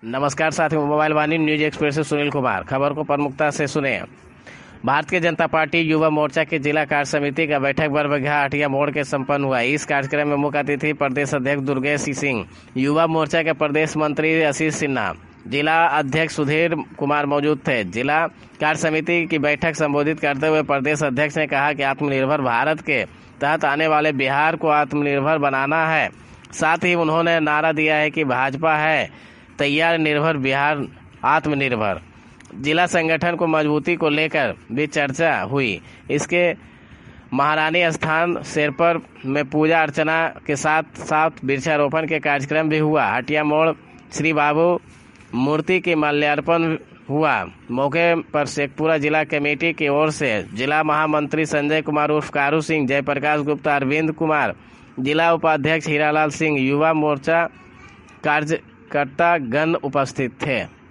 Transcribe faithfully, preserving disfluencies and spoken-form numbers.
नमस्कार साथियों, मोबाइल वाणी news express से सुनील कुमार। खबर को प्रमुखता से सुने। भारतीय जनता पार्टी युवा मोर्चा की जिला कार्य समिति का बैठक बरबीघा हटिया मोड़ के संपन्न हुआ। इस कार्यक्रम में मुख्य अतिथि प्रदेश अध्यक्ष दुर्गेश सिंह, युवा मोर्चा के प्रदेश मंत्री आशीष सिन्हा, जिला अध्यक्ष सुधीर कुमार मौजूद थे। जिला कार्य समिति की बैठक संबोधित करते हुए प्रदेश अध्यक्ष ने कहा कि आत्मनिर्भर भारत के तहत आने वाले बिहार को आत्मनिर्भर बनाना है। साथ ही उन्होंने नारा दिया है कि भाजपा है तैयार, निर्भर बिहार आत्मनिर्भर। जिला संगठन को मजबूती को लेकर भी चर्चा हुई। इसके महारानी स्थान शेरपर में पूजा अर्चना के साथ साथ वृक्षारोपण के कार्यक्रम भी हुआ। हटिया मोड़ श्री बाबू मूर्ति की माल्यार्पण हुआ। मौके पर शेखपुरा जिला कमेटी की ओर से जिला महामंत्री संजय कुमार उर्फ कारू सिंह, जयप्रकाश गुप्ता, अरविंद कुमार, जिला उपाध्यक्ष हीरालाल सिंह, युवा मोर्चा कार्यकर्ता गण उपस्थित थे।